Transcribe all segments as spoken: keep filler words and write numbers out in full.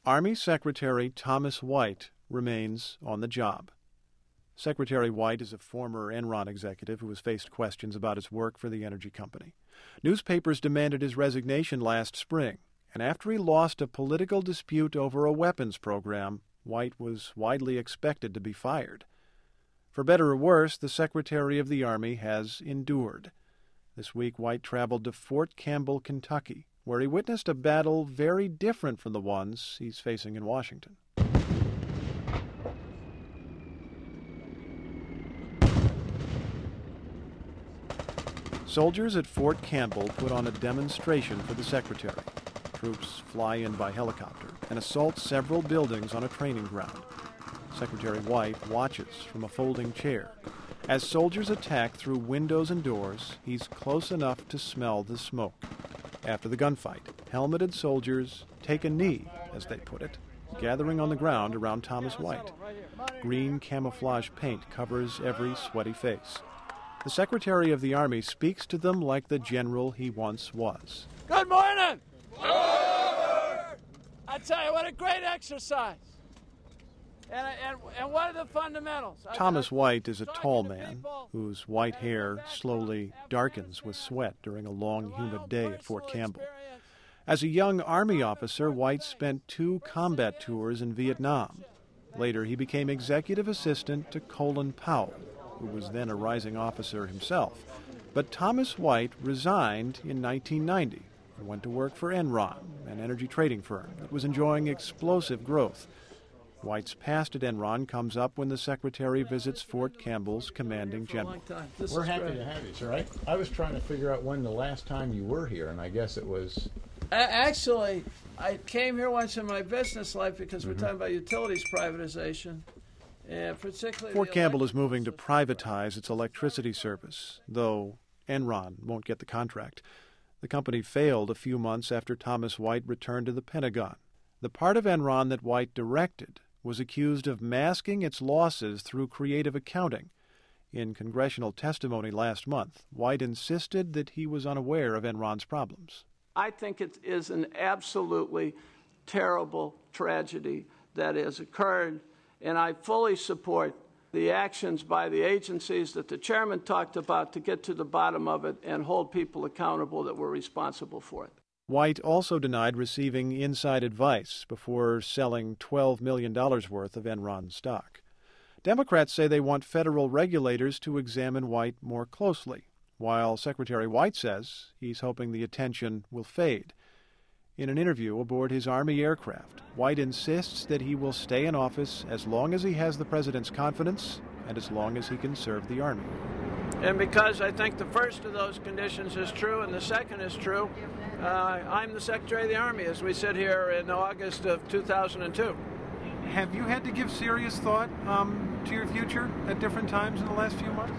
Army Secretary Thomas White remains on the job. Secretary White is a former Enron executive who has faced questions about his work for the energy company. Newspapers demanded his resignation last spring, and after he lost a political dispute over a weapons program, White was widely expected to be fired. For better or worse, the Secretary of the Army has endured. This week, White traveled to Fort Campbell, Kentucky, where he witnessed a battle very different from the ones he's facing in Washington. Soldiers at Fort Campbell put on a demonstration for the Secretary. Troops fly in by helicopter and assault several buildings on a training ground. Secretary White watches from a folding chair. As soldiers attack through windows and doors, he's close enough to smell the smoke. After the gunfight, helmeted soldiers take a knee, as they put it, gathering on the ground around Thomas White. Green camouflage paint covers every sweaty face. The Secretary of the Army speaks to them like the general he once was. Good morning! I tell you, what a great exercise. And, and, and what are the fundamentals? Thomas White is a tall man whose white hair slowly darkens with sweat during a long, humid day at Fort Campbell. As a young Army officer, White spent two combat tours in Vietnam. Later, he became executive assistant to Colin Powell, who was then a rising officer himself. But Thomas White resigned in nineteen ninety and went to work for Enron, an energy trading firm that was enjoying explosive growth. White's past at Enron comes up when the Secretary visits Fort Campbell's commanding general. We're happy to have you, sir. I, I was trying to figure out when the last time you were here, and I guess it was... Actually, I came here once in my business life because we're Mm-hmm. talking about utilities privatization. And particularly Fort Campbell is moving to privatize its electricity service, though Enron won't get the contract. The company failed a few months after Thomas White returned to the Pentagon. The part of Enron that White directed was accused of masking its losses through creative accounting. In congressional testimony last month, White insisted that he was unaware of Enron's problems. I think it is an absolutely terrible tragedy that has occurred, and I fully support the actions by the agencies that the chairman talked about to get to the bottom of it and hold people accountable that were responsible for it. White also denied receiving inside advice before selling twelve million dollars worth of Enron stock. Democrats say they want federal regulators to examine White more closely, while Secretary White says he's hoping the attention will fade. In an interview aboard his Army aircraft, White insists that he will stay in office as long as he has the president's confidence and as long as he can serve the Army. And because I think the first of those conditions is true and the second is true, uh, I'm the Secretary of the Army as we sit here in August of two thousand two. Have you had to give serious thought um, to your future at different times in the last few months?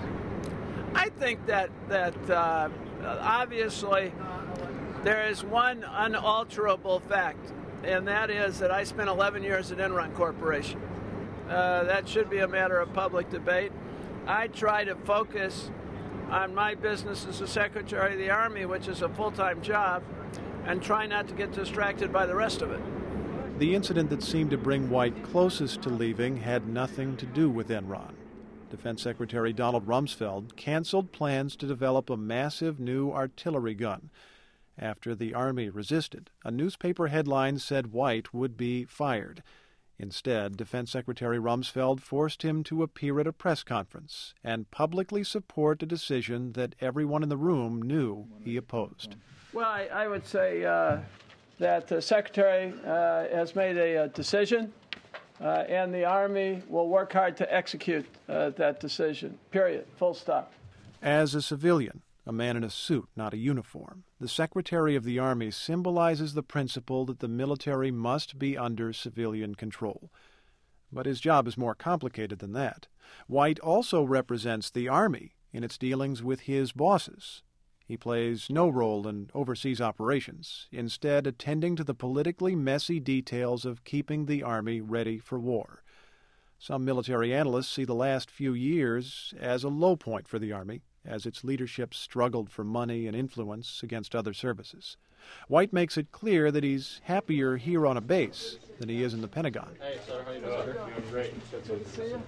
I think that, that uh, obviously there is one unalterable fact, and that is that I spent eleven years at Enron Corporation. Uh, that should be a matter of public debate. I try to focus on my business as a Secretary of the Army, which is a full-time job, and try not to get distracted by the rest of it. The incident that seemed to bring White closest to leaving had nothing to do with Enron. Defense Secretary Donald Rumsfeld canceled plans to develop a massive new artillery gun. After the Army resisted, a newspaper headline said White would be fired. Instead, Defense Secretary Rumsfeld forced him to appear at a press conference and publicly support a decision that everyone in the room knew he opposed. Well, I, I would say uh, that the Secretary uh, has made a, a decision, uh, and the Army will work hard to execute uh, that decision, period, full stop. As a civilian, a man in a suit, not a uniform, the Secretary of the Army symbolizes the principle that the military must be under civilian control. But his job is more complicated than that. White also represents the Army in its dealings with his bosses. He plays no role in overseas operations, instead attending to the politically messy details of keeping the Army ready for war. Some military analysts see the last few years as a low point for the Army, as its leadership struggled for money and influence against other services. White makes it clear that he's happier here on a base than he is in the Pentagon. Hey, sir, how you doing? Doing great. Good to see you.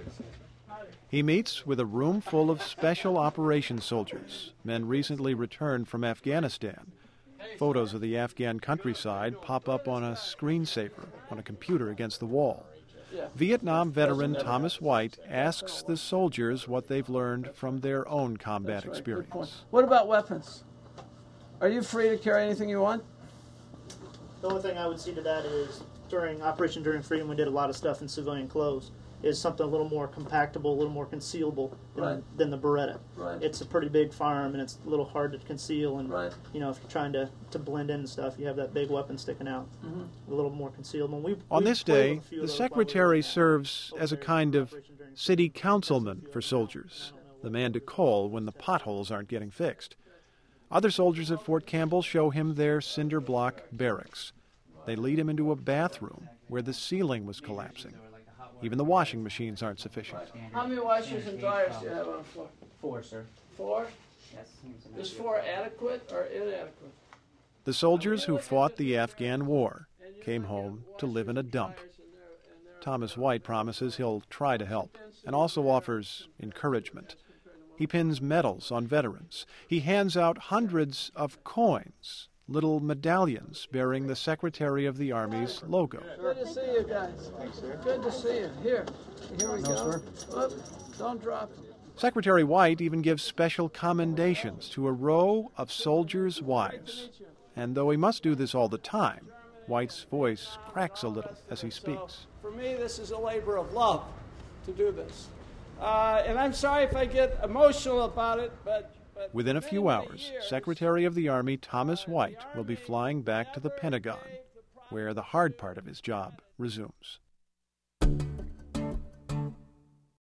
He meets with a room full of special operations soldiers, men recently returned from Afghanistan. Photos of the Afghan countryside pop up on a screensaver on a computer against the wall. Vietnam veteran Thomas White asks the soldiers what they've learned from their own combat experience. What about weapons? Are you free to carry anything you want? The only thing I would see to that is during Operation Enduring Freedom, we did a lot of stuff in civilian clothes. Is something a little more compactable, a little more concealable than, Right. than the Beretta. Right. It's a pretty big firearm, and it's a little hard to conceal. And Right. you know, if you're trying to, to blend in and stuff, you have that big weapon sticking out, Mm-hmm. a little more concealable. We, On we this played day, with a few the of those while we secretary were serves over as a there kind for of Operation Enduring Freedom. city councilman for soldiers, the man to call when the potholes aren't getting fixed. Other soldiers at Fort Campbell show him their cinder block barracks. They lead him into a bathroom where the ceiling was collapsing. Even the washing machines aren't sufficient. How many washers and dryers do you have on the floor? Four, sir. Four? Yes. Is four adequate or inadequate? The soldiers who fought the Afghan war came home to live in a dump. Thomas White promises he'll try to help and also offers encouragement. He pins medals on veterans. He hands out hundreds of coins, little medallions bearing the Secretary of the Army's logo. Good to see you guys. Good to see you. Here, here we go. Whoop, don't drop them. Secretary White even gives special commendations to a row of soldiers' wives. And though he must do this all the time, White's voice cracks a little as he speaks. For me, this is a labor of love to do this. Uh, and I'm sorry if I get emotional about it, but... but Within a few hours, Secretary of the Army Thomas White will be flying back to the Pentagon, where the hard part of his job resumes.